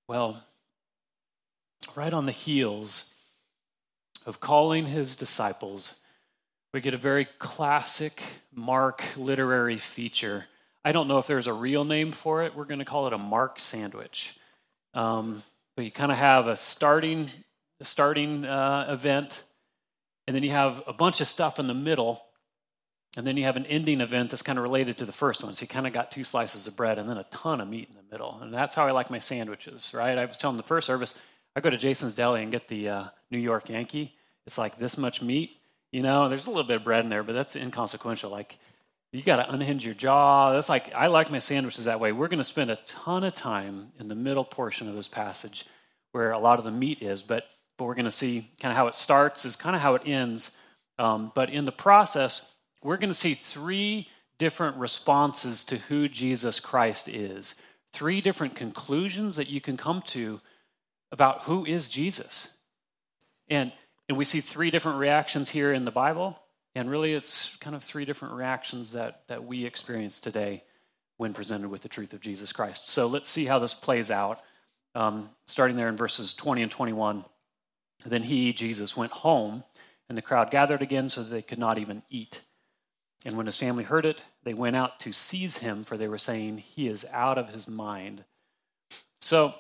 Well, right on the heels of calling his disciples, we get a very classic Mark literary feature. I don't know if there's a real name for it. We're going to call it a Mark sandwich. But you kind of have a starting event, and then you have a bunch of stuff in the middle, and then you have an ending event that's kind of related to the first one. So you kind of got two slices of bread and then a ton of meat in the middle. And that's how I like my sandwiches, right? I was telling the first service, I go to Jason's Deli and get the New York Yankee. It's like this much meat, there's a little bit of bread in there, but that's inconsequential. Like, you got to unhinge your jaw. That's like, I like my sandwiches that way. We're going to spend a ton of time in the middle portion of this passage where a lot of the meat is, but we're going to see kind of how it starts is kind of how it ends. But in the process, we're going to see three different responses to who Jesus Christ is. Three different conclusions that you can come to about who is Jesus. And we see three different reactions here in the Bible. And really, it's kind of three different reactions that we experience today when presented with the truth of Jesus Christ. So let's see how this plays out. Starting there in verses 20 and 21. Then he, Jesus, went home, and the crowd gathered again so that they could not even eat. And when his family heard it, they went out to seize him, for they were saying, he is out of his mind. So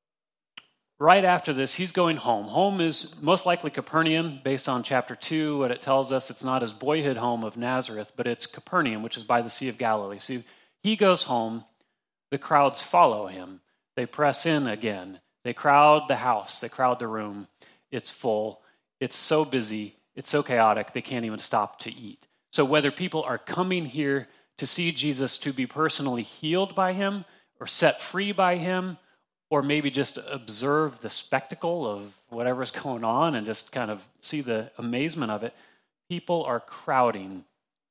right after this, he's going home. Home is most likely Capernaum, based on chapter 2. What it tells us, it's not his boyhood home of Nazareth, but it's Capernaum, which is by the Sea of Galilee. So he goes home. The crowds follow him. They press in again. They crowd the house. They crowd the room. It's full. It's so busy. It's so chaotic, they can't even stop to eat. So whether people are coming here to see Jesus to be personally healed by him or set free by him, or maybe just observe the spectacle of whatever's going on and just kind of see the amazement of it, people are crowding.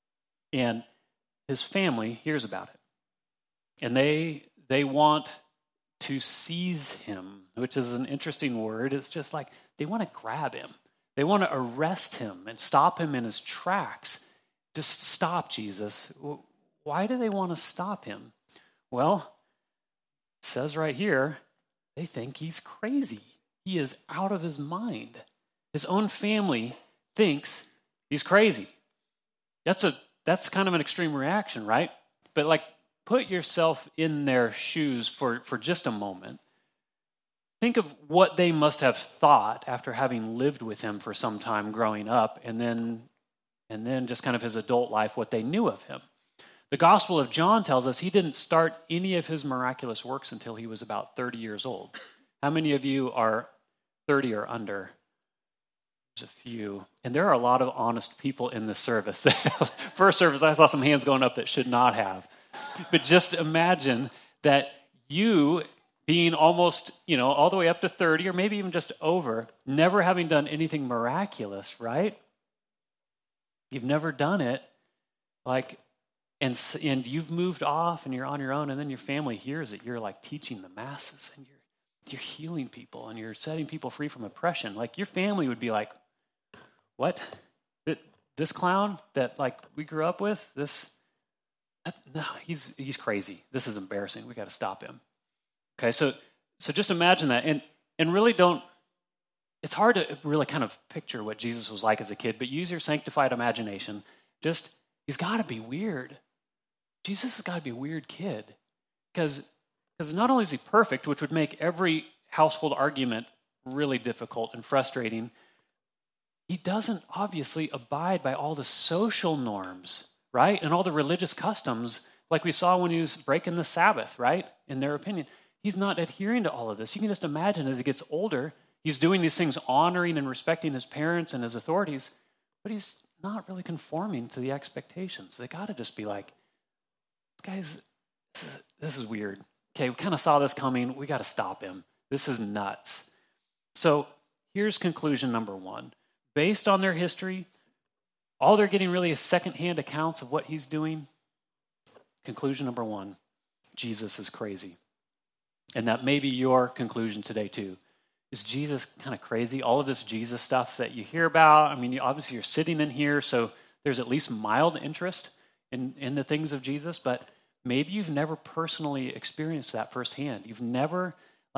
And his family hears about it. And they want to seize him, which is an interesting word. It's just like they want to grab him. They want to arrest him and stop him in his tracks. Just stop Jesus. Why do they want to stop him? Well, it says right here, they think he's crazy. He is out of his mind. His own family thinks he's crazy. That's kind of an extreme reaction, right? But put yourself in their shoes for just a moment. Think of what they must have thought after having lived with him for some time growing up, and then just kind of his adult life, what they knew of him. The Gospel of John tells us he didn't start any of his miraculous works until he was about 30 years old. How many of you are 30 or under? There's a few. And there are a lot of honest people in this service. First service, I saw some hands going up that should not have. But just imagine that you being almost, all the way up to 30 or maybe even just over, never having done anything miraculous, right? You've never done it. And you've moved off and you're on your own, and then your family hears it. You're teaching the masses and you're healing people and you're setting people free from oppression. Your family would be like, what? This clown that we grew up with, no, he's crazy. This is embarrassing. We got to stop him. Okay, so just imagine that, and really don't. It's hard to really kind of picture what Jesus was like as a kid, but use your sanctified imagination. He's got to be weird. Jesus has got to be a weird kid, because not only is he perfect, which would make every household argument really difficult and frustrating, he doesn't obviously abide by all the social norms, right? And all the religious customs, like we saw when he was breaking the Sabbath, right? In their opinion. He's not adhering to all of this. You can just imagine as he gets older, he's doing these things honoring and respecting his parents and his authorities, but he's not really conforming to the expectations. They got to just be like, guys, this is weird. Okay, we kind of saw this coming. We got to stop him. This is nuts. So here's conclusion number one. Based on their history, all they're getting really is secondhand accounts of what he's doing. Conclusion number one, Jesus is crazy. And that may be your conclusion today too. Is Jesus kind of crazy? All of this Jesus stuff that you hear about, obviously you're sitting in here, so there's at least mild interest in the things of Jesus, but maybe you've never personally experienced that firsthand. You've never,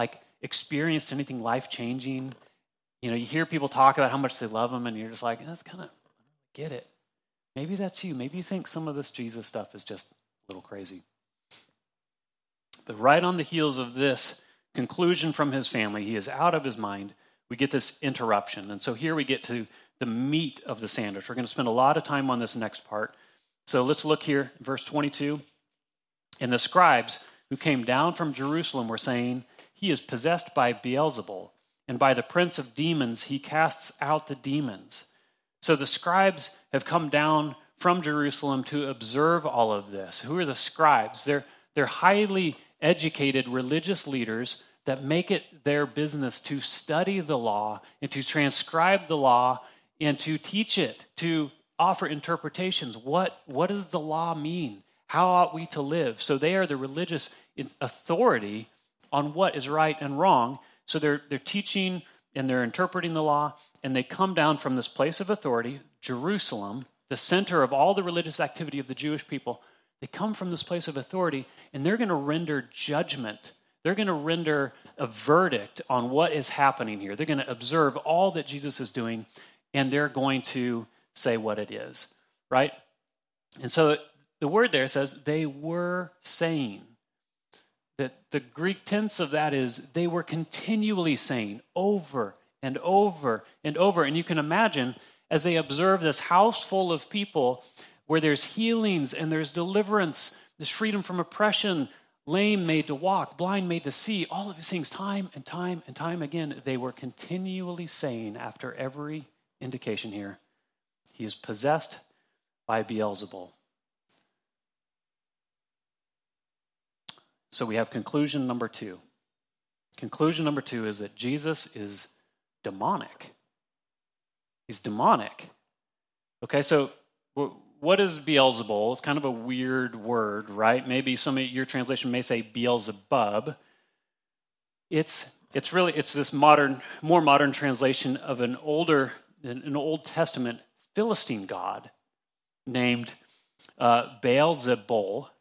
experienced anything life-changing? You hear people talk about how much they love him, and you're just like, that's kind of, get it. Maybe that's you. Maybe you think some of this Jesus stuff is just a little crazy. But right on the heels of this conclusion from his family, he is out of his mind, we get this interruption. And so here we get to the meat of the sandwich. We're going to spend a lot of time on this next part. So let's look here, verse 22. And the scribes who came down from Jerusalem were saying, he is possessed by Beelzebul, and by the prince of demons he casts out the demons. So the scribes have come down from Jerusalem to observe all of this. Who are the scribes? They're highly educated religious leaders that make it their business to study the law and to transcribe the law and to teach it, to offer interpretations. What does the law mean? How ought we to live? So they are the religious authority on what is right and wrong. So they're teaching and they're interpreting the law, and they come down from this place of authority, Jerusalem, the center of all the religious activity of the Jewish people. They come from this place of authority, and they're going to render judgment. They're going to render a verdict on what is happening here. They're going to observe all that Jesus is doing, and they're going to say what it is, right? And so the word there says they were saying. That the Greek tense of that is they were continually saying over and over and over. And you can imagine as they observe this house full of people where there's healings and there's deliverance, there's freedom from oppression, lame made to walk, blind made to see, all of these things time and time and time again, they were continually saying after every indication here, he is possessed by Beelzebul. So we have conclusion number 2. Conclusion number 2 is that Jesus is demonic. He's demonic. Okay, so what is Beelzebul? It's kind of a weird word, right? Maybe some of your translation may say Beelzebub. It's this more modern translation of an Old Testament Philistine god named Baal-zebul.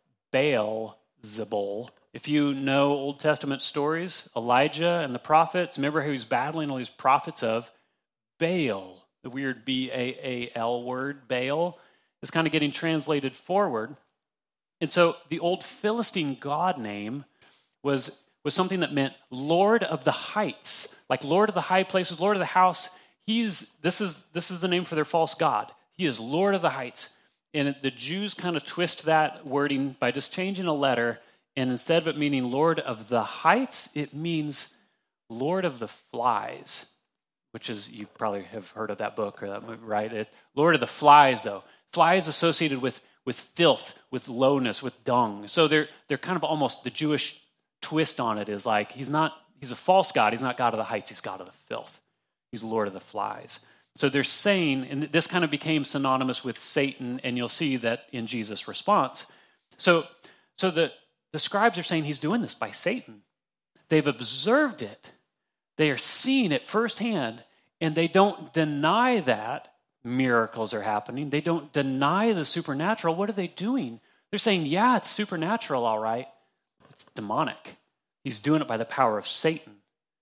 If you know Old Testament stories, Elijah and the prophets, remember who he's battling all these prophets of? Baal, the weird B-A-A-L word, Baal, is kind of getting translated forward. And so the old Philistine god name was something that meant Lord of the heights, like Lord of the high places, Lord of the house. This is the name for their false god. He is Lord of the heights. And the Jews kind of twist that wording by just changing a letter, and instead of it meaning Lord of the heights, it means Lord of the flies, which is, you probably have heard of that book or that movie, right? Lord of the flies, though. Flies associated with filth, with lowness, with dung. So they're kind of almost, the Jewish twist on it is like, he's a false god. He's not God of the heights. He's God of the filth. He's Lord of the flies. So they're saying, and this kind of became synonymous with Satan, and you'll see that in Jesus' response. So the scribes are saying he's doing this by Satan. They've observed it. They are seeing it firsthand, and they don't deny that miracles are happening. They don't deny the supernatural. What are they doing? They're saying, yeah, it's supernatural, all right. It's demonic. He's doing it by the power of Satan.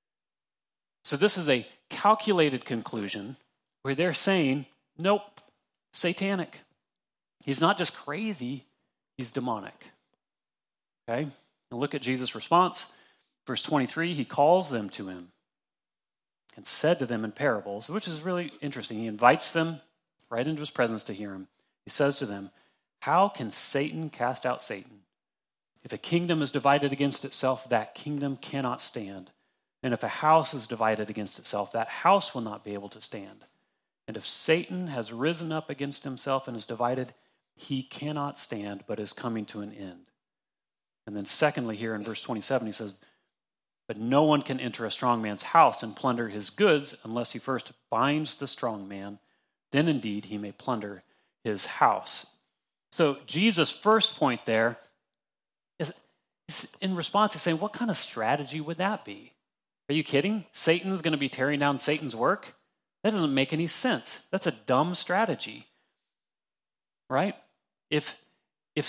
So this is a calculated conclusion where they're saying, nope, satanic. He's not just crazy, he's demonic. Okay? Now look at Jesus' response. Verse 23, he calls them to him and said to them in parables, which is really interesting. He invites them right into his presence to hear him. He says to them, how can Satan cast out Satan? If a kingdom is divided against itself, that kingdom cannot stand. And if a house is divided against itself, that house will not be able to stand. And if Satan has risen up against himself and is divided, he cannot stand, but is coming to an end. And then secondly, here in verse 27, he says, but no one can enter a strong man's house and plunder his goods unless he first binds the strong man. Then indeed he may plunder his house. So Jesus' first point there is in response, he's saying, what kind of strategy would that be? Are you kidding? Satan's going to be tearing down Satan's work? That doesn't make any sense. That's a dumb strategy, right? If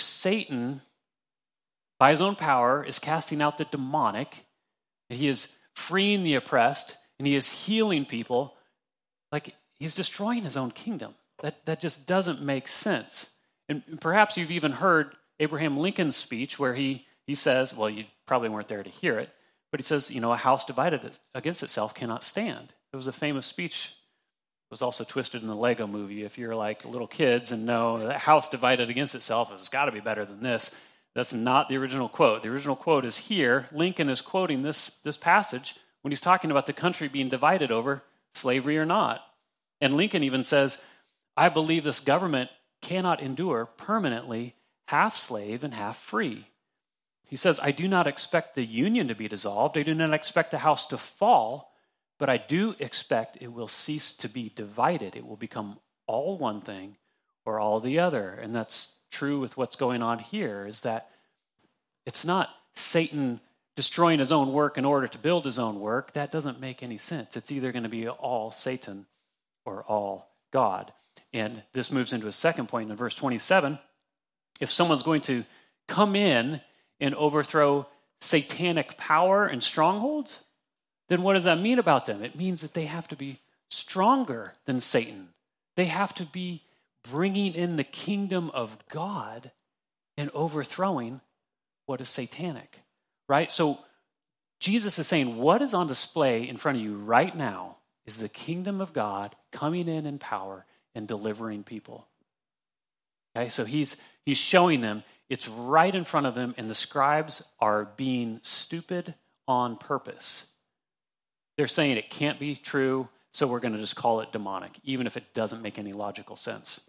Satan, by his own power, is casting out the demonic, he is freeing the oppressed, and he is healing people, like he's destroying his own kingdom. That just doesn't make sense. And perhaps you've even heard Abraham Lincoln's speech where he says, well, you probably weren't there to hear it, but he says, a house divided against itself cannot stand. It was a famous speech. It was also twisted in the Lego movie. If you're like little kids and know that house divided against itself has got to be better than this, that's not the original quote. The original quote is here. Lincoln is quoting this passage when he's talking about the country being divided over slavery or not. And Lincoln even says, I believe this government cannot endure permanently half slave and half free. He says, I do not expect the union to be dissolved. I do not expect the house to fall, but I do expect it will cease to be divided. It will become all one thing or all the other. And that's true with what's going on here, is that it's not Satan destroying his own work in order to build his own work. That doesn't make any sense. It's either going to be all Satan or all God. And this moves into a second point in verse 27. If someone's going to come in and overthrow satanic power and strongholds, then what does that mean about them? It means that they have to be stronger than Satan. They have to be bringing in the kingdom of God and overthrowing what is satanic, right? So Jesus is saying what is on display in front of you right now is the kingdom of God coming in power and delivering people. Okay, so he's showing them it's right in front of them, and the scribes are being stupid on purpose. They're saying it can't be true, so we're going to just call it demonic, even if it doesn't make any logical sense.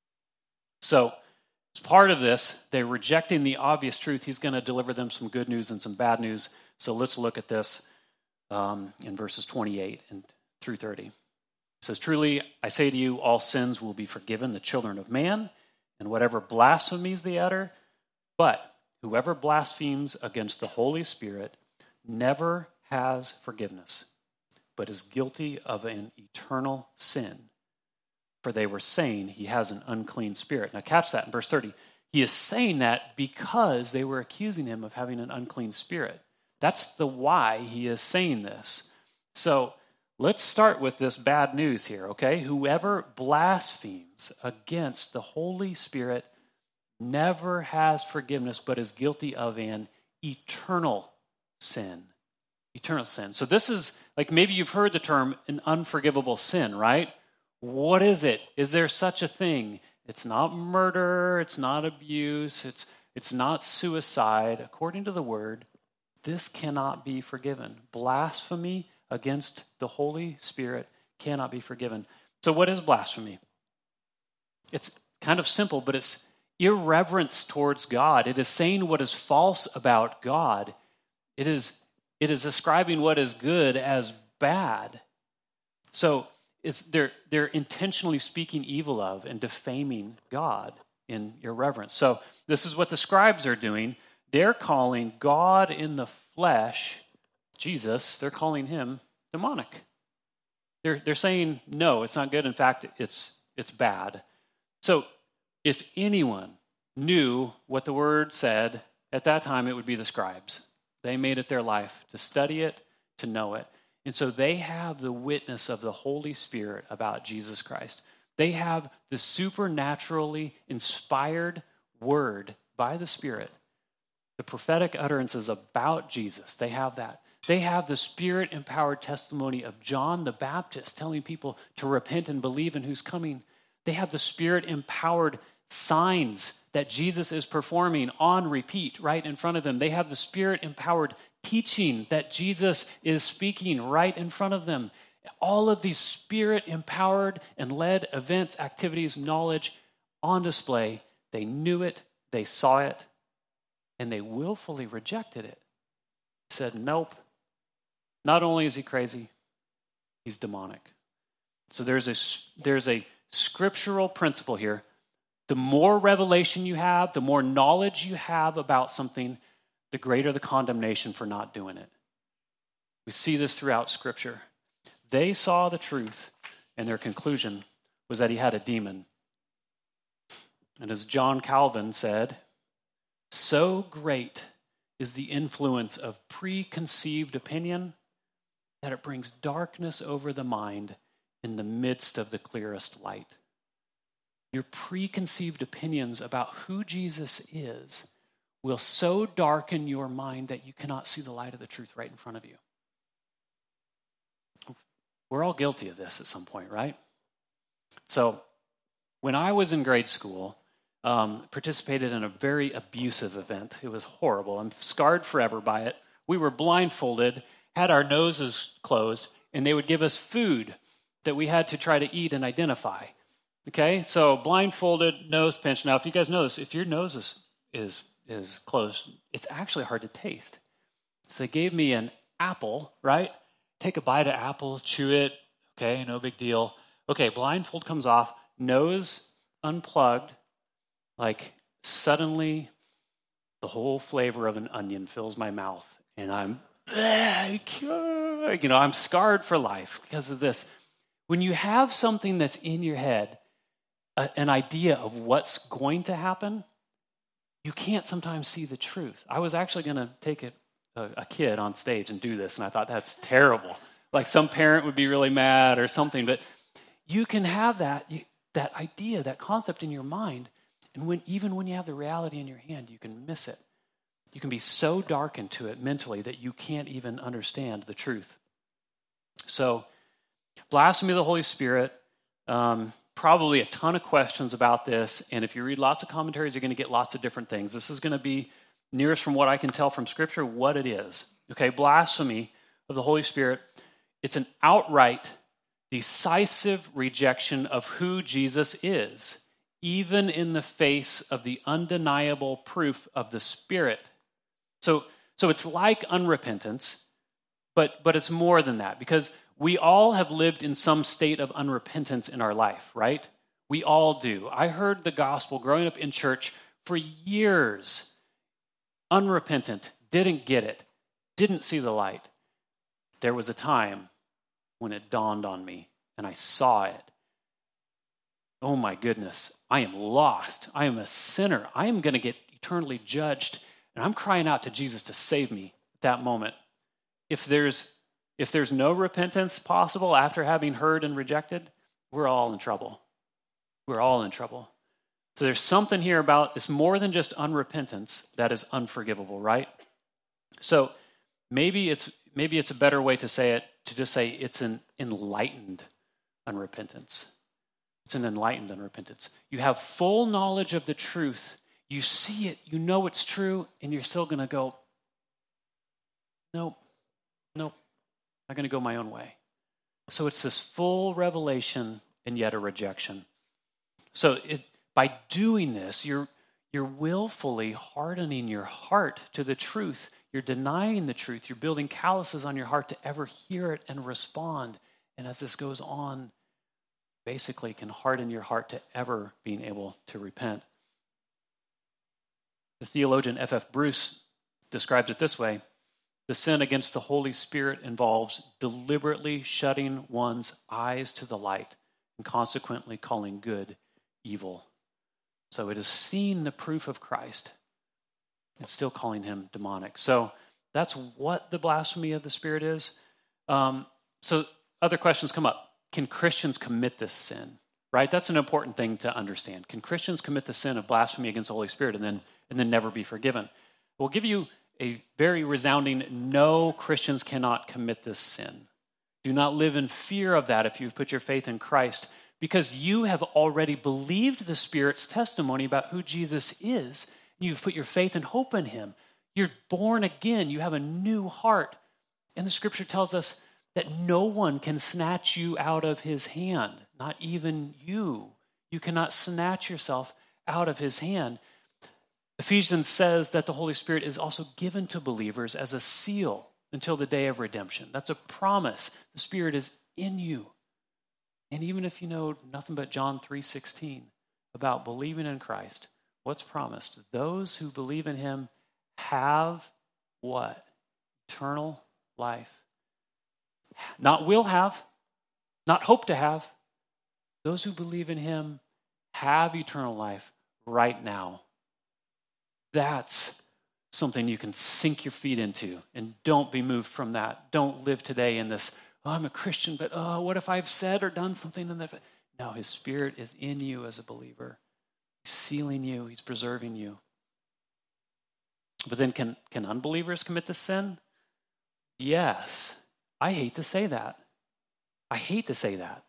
So as part of this, they're rejecting the obvious truth. He's going to deliver them some good news and some bad news. So let's look at this in verses 28 and through 30. It says, truly, I say to you, all sins will be forgiven the children of man, and whatever blasphemies they utter. But whoever blasphemes against the Holy Spirit never has forgiveness, but is guilty of an eternal sin. For they were saying he has an unclean spirit. Now catch that in verse 30. He is saying that because they were accusing him of having an unclean spirit. That's the why he is saying this. So let's start with this bad news here, okay? Whoever blasphemes against the Holy Spirit never has forgiveness, but is guilty of an eternal sin. Eternal sin. So this is, like, maybe you've heard the term an unforgivable sin, right? What is it? Is there such a thing? It's not murder, it's not abuse, it's not suicide. According to the word, this cannot be forgiven. Blasphemy against the Holy Spirit cannot be forgiven. So what is blasphemy? It's kind of simple, but it's irreverence towards God. It is saying what is false about God. It is ascribing what is good as bad. So they're intentionally speaking evil of and defaming God in irreverence. So this is what the scribes are doing. They're calling God in the flesh, Jesus, they're calling him demonic. They're saying, no, it's not good. In fact, it's bad. So if anyone knew what the word said, at that time it would be the scribes. They made it their life to study it, to know it. And so they have the witness of the Holy Spirit about Jesus Christ. They have the supernaturally inspired word by the Spirit, the prophetic utterances about Jesus. They have that. They have the Spirit-empowered testimony of John the Baptist telling people to repent and believe in who's coming. They have the Spirit-empowered signs that Jesus is performing on repeat right in front of them. They have the Spirit-empowered teaching that Jesus is speaking right in front of them. All of these Spirit-empowered and led events, activities, knowledge on display. They knew it, they saw it, and they willfully rejected it. Said, nope, not only is he crazy, he's demonic. So there's a scriptural principle here. The more revelation you have, the more knowledge you have about something, the greater the condemnation for not doing it. We see this throughout Scripture. They saw the truth, and their conclusion was that he had a demon. And as John Calvin said, so great is the influence of preconceived opinion that it brings darkness over the mind in the midst of the clearest light. Your preconceived opinions about who Jesus is will so darken your mind that you cannot see the light of the truth right in front of you. We're all guilty of this at some point, right? So when I was in grade school, participated in a very abusive event. It was horrible. I'm scarred forever by it. We were blindfolded, had our noses closed, and they would give us food that we had to try to eat and identify. Okay, so blindfolded, nose pinched. Now, if you guys know this, if your nose is closed, it's actually hard to taste. So they gave me an apple, right? Take a bite of apple, chew it. Okay, no big deal. Okay, blindfold comes off, nose unplugged, like suddenly the whole flavor of an onion fills my mouth, and I'm scarred for life because of this. When you have something that's in your head, an idea of what's going to happen, you can't sometimes see the truth. I was actually going to take a kid on stage and do this, and I thought, that's terrible. Like some parent would be really mad or something, but you can have that idea, that concept in your mind, and even when you have the reality in your hand, you can miss it. You can be so darkened to it mentally that you can't even understand the truth. So, blasphemy of the Holy Spirit, probably a ton of questions about this, and if you read lots of commentaries, you're going to get lots of different things. This is going to be, nearest from what I can tell from Scripture, what it is. Okay, blasphemy of the Holy Spirit, it's an outright, decisive rejection of who Jesus is, even in the face of the undeniable proof of the Spirit. So it's like unrepentance, but it's more than that, because we all have lived in some state of unrepentance in our life, right? We all do. I heard the gospel growing up in church for years. Unrepentant, didn't get it, didn't see the light. There was a time when it dawned on me and I saw it. Oh my goodness, I am lost. I am a sinner. I am going to get eternally judged, and I'm crying out to Jesus to save me at that moment. If there's no repentance possible after having heard and rejected, we're all in trouble. We're all in trouble. So there's something here about, it's more than just unrepentance that is unforgivable, right? So maybe it's a better way to say it, to just say it's an enlightened unrepentance. It's an enlightened unrepentance. You have full knowledge of the truth. You see it, you know it's true, and you're still going to go, nope. I'm going to go my own way. So it's this full revelation and yet a rejection. So by doing this, you're willfully hardening your heart to the truth. You're denying the truth. You're building calluses on your heart to ever hear it and respond. And as this goes on, basically can harden your heart to ever being able to repent. The theologian F.F. Bruce describes it this way: the sin against the Holy Spirit involves deliberately shutting one's eyes to the light and consequently calling good evil. So it is seeing the proof of Christ and still calling him demonic. So that's what the blasphemy of the Spirit is. So other questions come up. Can Christians commit this sin? Right? That's an important thing to understand. Can Christians commit the sin of blasphemy against the Holy Spirit and then never be forgiven? We'll give you a very resounding no, Christians cannot commit this sin. Do not live in fear of that if you've put your faith in Christ, because you have already believed the Spirit's testimony about who Jesus is. You've put your faith and hope in him. You're born again. You have a new heart. And the Scripture tells us that no one can snatch you out of his hand, not even you. You cannot snatch yourself out of his hand. Ephesians says that the Holy Spirit is also given to believers as a seal until the day of redemption. That's a promise. The Spirit is in you. And even if you know nothing but John 3:16 about believing in Christ, what's promised? Those who believe in him have what? Eternal life. Not will have, not hope to have. Those who believe in him have eternal life right now. That's something you can sink your feet into, and don't be moved from that. Don't live today in this, oh, I'm a Christian, but oh, what if I've said or done something? No, his Spirit is in you as a believer. He's sealing you. He's preserving you. But then can unbelievers commit this sin? Yes. I hate to say that. I hate to say that.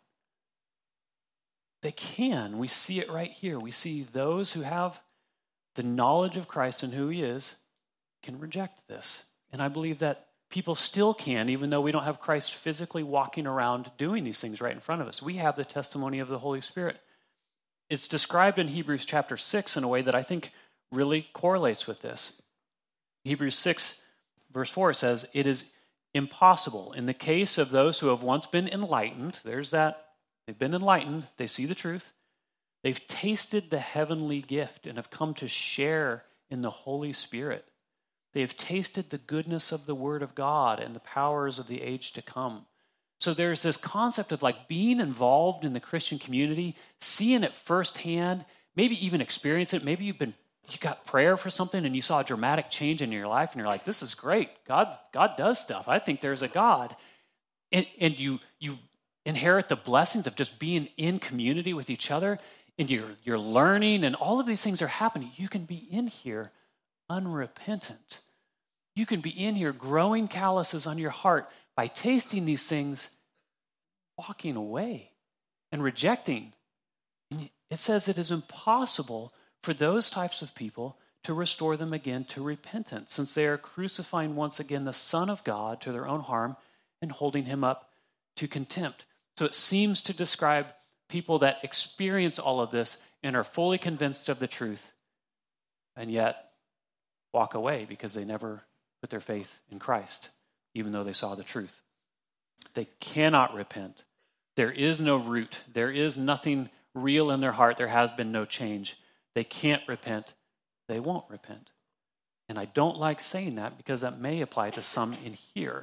They can. We see it right here. We see those who have the knowledge of Christ and who he is can reject this. And I believe that people still can, even though we don't have Christ physically walking around doing these things right in front of us. We have the testimony of the Holy Spirit. It's described in Hebrews chapter 6 in a way that I think really correlates with this. Hebrews 6, verse 4 says, it is impossible in the case of those who have once been enlightened, there's that, they've been enlightened, they see the truth, they've tasted the heavenly gift and have come to share in the Holy Spirit. They have tasted the goodness of the Word of God and the powers of the age to come. So there's this concept of like being involved in the Christian community, seeing it firsthand, maybe even experience it. Maybe you got prayer for something and you saw a dramatic change in your life and you're like, this is great. God does stuff. I think there's a God. And you inherit the blessings of just being in community with each other, and you're learning, and all of these things are happening. You can be in here unrepentant. You can be in here growing calluses on your heart by tasting these things, walking away and rejecting. And it says it is impossible for those types of people to restore them again to repentance, since they are crucifying once again the Son of God to their own harm and holding him up to contempt. So it seems to describe people that experience all of this and are fully convinced of the truth and yet walk away because they never put their faith in Christ, even though they saw the truth. They cannot repent. There is no root. There is nothing real in their heart. There has been no change. They can't repent. They won't repent. And I don't like saying that because that may apply to some in here.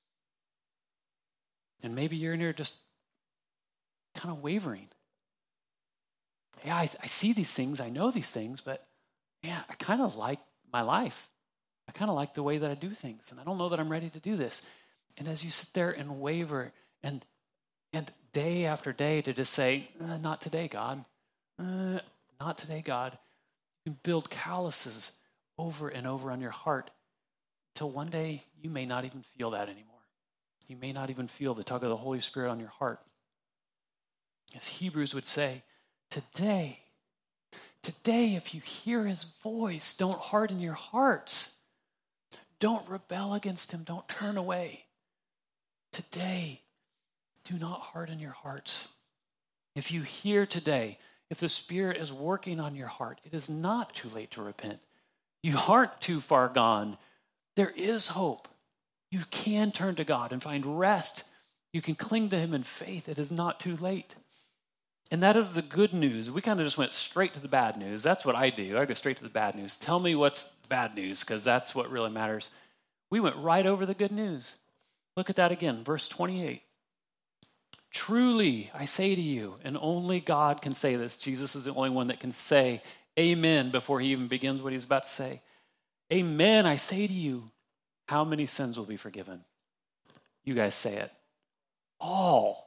And maybe you're in here just kind of wavering. Yeah, I see these things. I know these things, but yeah, I kind of like my life. I kind of like the way that I do things, and I don't know that I'm ready to do this. And as you sit there and waver and day after day to just say, not today, God. Not today, God. You build calluses over and over on your heart until one day you may not even feel that anymore. You may not even feel the tug of the Holy Spirit on your heart. As Hebrews would say, today, if you hear his voice, don't harden your hearts. Don't rebel against him. Don't turn away. Today, do not harden your hearts. If you hear today, if the Spirit is working on your heart, it is not too late to repent. You aren't too far gone. There is hope. You can turn to God and find rest. You can cling to him in faith. It is not too late. And that is the good news. We kind of just went straight to the bad news. That's what I do. I go straight to the bad news. Tell me what's bad news, because that's what really matters. We went right over the good news. Look at that again, verse 28. Truly, I say to you, and only God can say this. Jesus is the only one that can say amen before he even begins what he's about to say. Amen, I say to you, how many sins will be forgiven? You guys say it. All.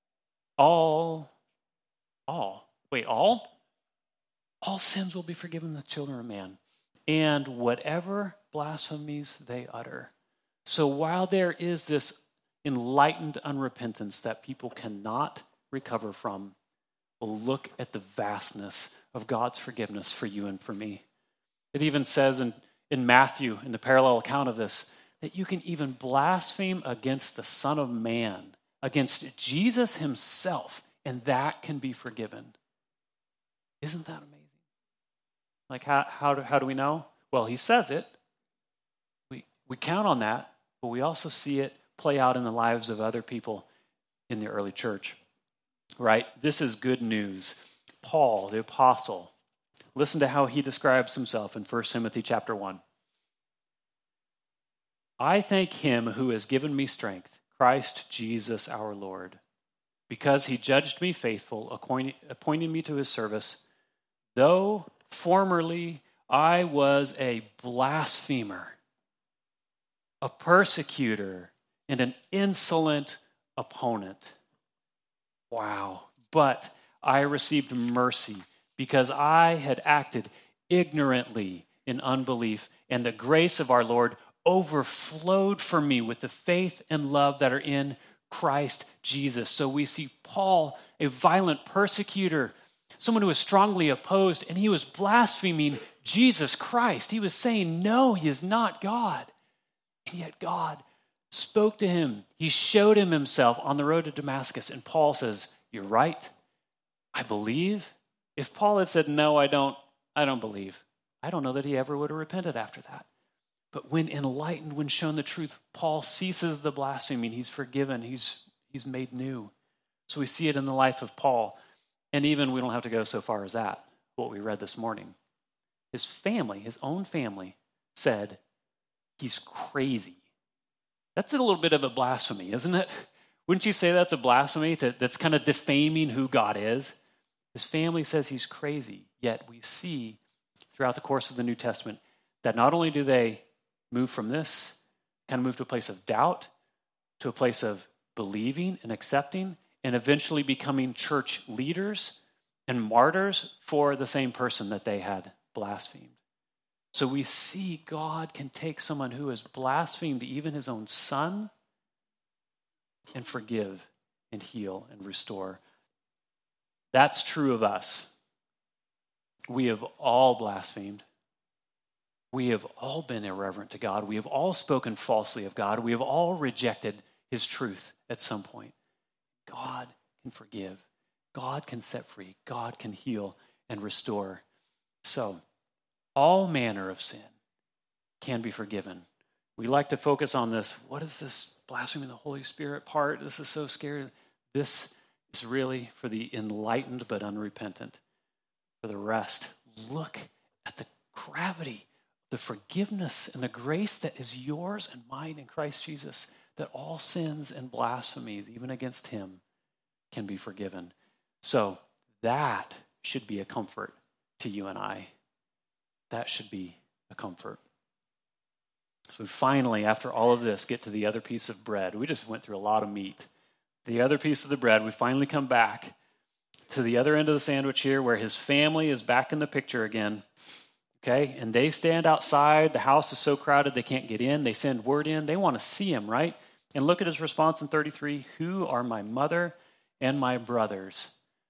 Wait, all? All sins will be forgiven the children of man, and whatever blasphemies they utter. So while there is this enlightened unrepentance that people cannot recover from, we'll look at the vastness of God's forgiveness for you and for me. It even says in Matthew, in the parallel account of this, that you can even blaspheme against the Son of Man, against Jesus himself, and that can be forgiven. Isn't that amazing? Like, how do we know? Well, he says it. We count on that, but we also see it play out in the lives of other people in the early church, right? This is good news. Paul, the apostle, listen to how he describes himself in 1 Timothy chapter 1. I thank him who has given me strength, Christ Jesus our Lord, because he judged me faithful, appointing me to his service, though formerly I was a blasphemer, a persecutor, and an insolent opponent. Wow. But I received mercy because I had acted ignorantly in unbelief, and the grace of our Lord overflowed for me with the faith and love that are in Christ Jesus. So we see Paul, a violent persecutor, someone who was strongly opposed, and he was blaspheming Jesus Christ. He was saying, no, he is not God. And yet God spoke to him. He showed him himself on the road to Damascus. And Paul says, you're right. I believe. If Paul had said, no, I don't believe, I don't know that he ever would have repented after that. But when enlightened, when shown the truth, Paul ceases the blaspheming. He's forgiven. He's made new. So we see it in the life of Paul. And even we don't have to go so far as that, what we read this morning. His family, his own family, said, he's crazy. That's a little bit of a blasphemy, isn't it? Wouldn't you say that's a blasphemy? That's kind of defaming who God is? His family says he's crazy. Yet we see throughout the course of the New Testament that not only do they move from this, kind of move to a place of doubt, to a place of believing and accepting, and eventually becoming church leaders and martyrs for the same person that they had blasphemed. So we see God can take someone who has blasphemed even his own son and forgive and heal and restore. That's true of us. We have all blasphemed. We have all been irreverent to God. We have all spoken falsely of God. We have all rejected his truth at some point. God can forgive. God can set free. God can heal and restore. So, all manner of sin can be forgiven. We like to focus on this. What is this blaspheming the Holy Spirit part? This is so scary. This is really for the enlightened but unrepentant. For the rest, look at the gravity, the forgiveness and the grace that is yours and mine in Christ Jesus, that all sins and blasphemies, even against him, can be forgiven. So that should be a comfort to you and I. That should be a comfort. So finally, after all of this, get to the other piece of bread. We just went through a lot of meat. The other piece of the bread, we finally come back to the other end of the sandwich here where his family is back in the picture again. Okay, and they stand outside. The house is so crowded they can't get in. They send word in. They want to see him, right? And look at his response in 33. Who are my mother and my brothers?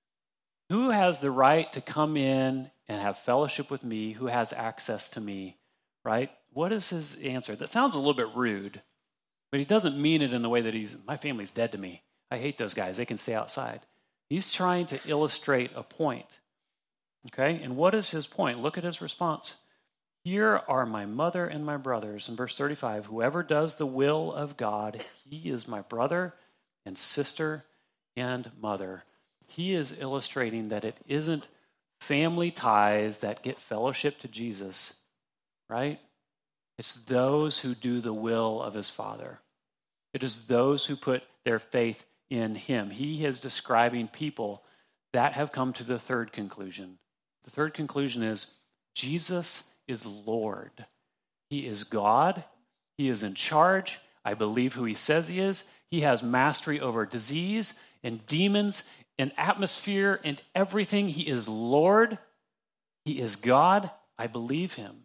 Who has the right to come in and have fellowship with me? Who has access to me, right? What is his answer? That sounds a little bit rude, but he doesn't mean it in the way that my family's dead to me. I hate those guys. They can stay outside. He's trying to illustrate a point. Okay, and what is his point? Look at his response. Here are my mother and my brothers. In verse 35, whoever does the will of God, he is my brother and sister and mother. He is illustrating that it isn't family ties that get fellowship to Jesus, right? It's those who do the will of his Father. It is those who put their faith in him. He is describing people that have come to the third conclusion. The third conclusion is Jesus is Lord. He is God. He is in charge. I believe who he says he is. He has mastery over disease and demons and atmosphere and everything. He is Lord. He is God. I believe him.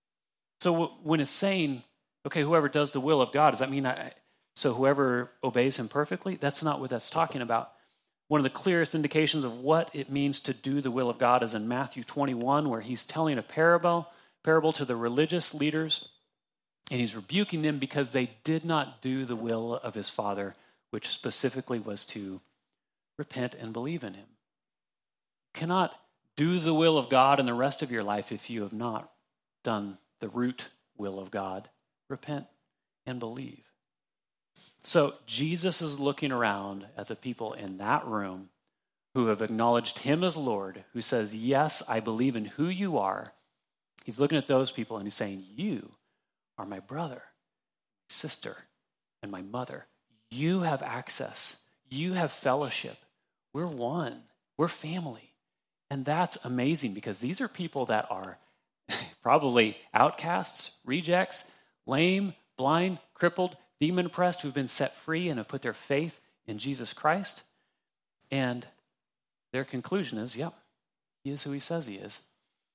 So when it's saying, okay, whoever does the will of God, does that mean so whoever obeys him perfectly? That's not what that's talking about. One of the clearest indications of what it means to do the will of God is in Matthew 21, where he's telling a parable to the religious leaders, and he's rebuking them because they did not do the will of his Father, which specifically was to repent and believe in him. You cannot do the will of God in the rest of your life if you have not done the root will of God. Repent and believe. So Jesus is looking around at the people in that room who have acknowledged him as Lord, who says, yes, I believe in who you are. He's looking at those people and he's saying, you are my brother, my sister, and my mother. You have access. You have fellowship. We're one. We're family. And that's amazing because these are people that are probably outcasts, rejects, lame, blind, crippled, demon-oppressed who've been set free and have put their faith in Jesus Christ. And their conclusion is, yep, he is who he says he is.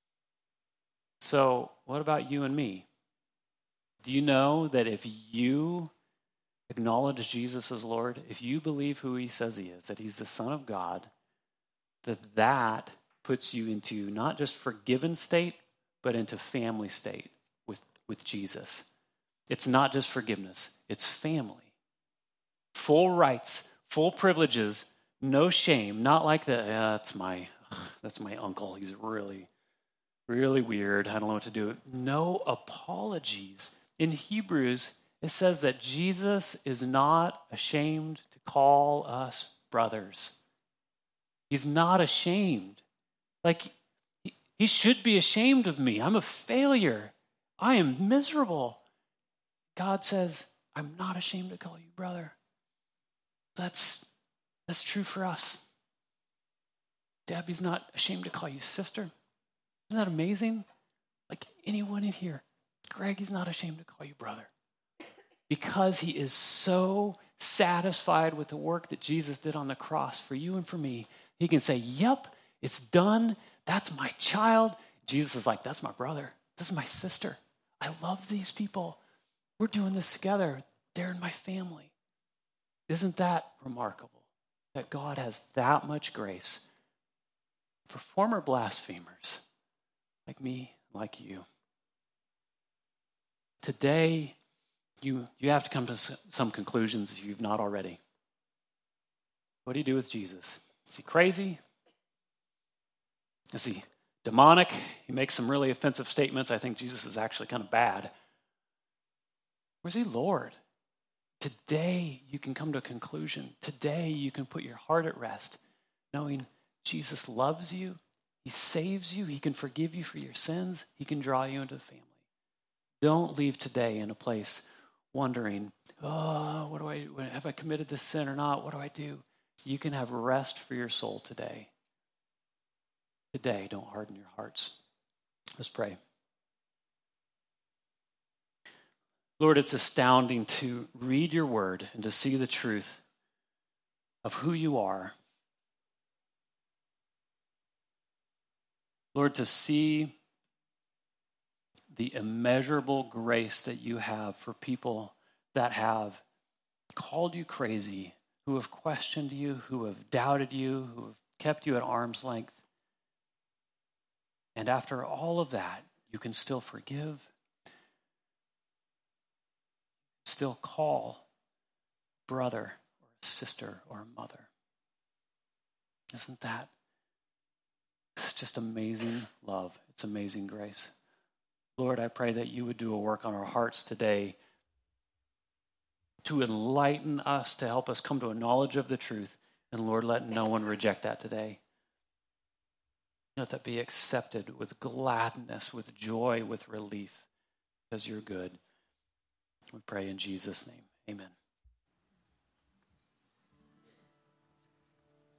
So what about you and me? Do you know that if you acknowledge Jesus as Lord, if you believe who he says he is, that he's the Son of God, that puts you into not just forgiven state, but into family state with Jesus. It's not just forgiveness, it's family. Full rights, full privileges, no shame, not like that's my uncle. He's really, really weird. I don't know what to do. No apologies. In Hebrews, it says that Jesus is not ashamed to call us brothers. He's not ashamed. Like, he should be ashamed of me. I'm a failure. I am miserable. God says, I'm not ashamed to call you brother. That's true for us. Debbie's not ashamed to call you sister. Isn't that amazing? Like anyone in here, Greg is not ashamed to call you brother because he is so satisfied with the work that Jesus did on the cross for you and for me. He can say, yep, it's done. That's my child. Jesus is like, that's my brother. This is my sister. I love these people. We're doing this together. They're in my family. Isn't that remarkable that God has that much grace for former blasphemers like me, like you? Today, you have to come to some conclusions if you've not already. What do you do with Jesus? Is he crazy? Is he demonic? He makes some really offensive statements. I think Jesus is actually kind of bad. Or is he Lord? Today, you can come to a conclusion. Today, you can put your heart at rest, knowing Jesus loves you. He saves you. He can forgive you for your sins. He can draw you into the family. Don't leave today in a place wondering, what do I do? Have I committed this sin or not? What do I do? You can have rest for your soul today. Today, don't harden your hearts. Let's pray. Lord, it's astounding to read your word and to see the truth of who you are. Lord, to see the immeasurable grace that you have for people that have called you crazy, who have questioned you, who have doubted you, who have kept you at arm's length. And after all of that, you can still forgive, still call brother or sister or mother. Isn't that? It's just amazing love. It's amazing grace. Lord, I pray that you would do a work on our hearts today to enlighten us, to help us come to a knowledge of the truth. And Lord, let no one reject that today. Let that be accepted with gladness, with joy, with relief, because you're good. We pray in Jesus' name. Amen.